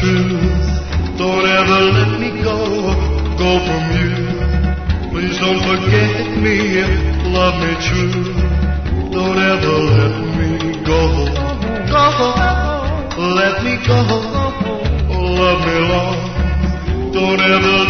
truth. Don't ever let me go from you. Please don't forget me, love me true. Don't ever let me go. Let me go, love me long. Don't ever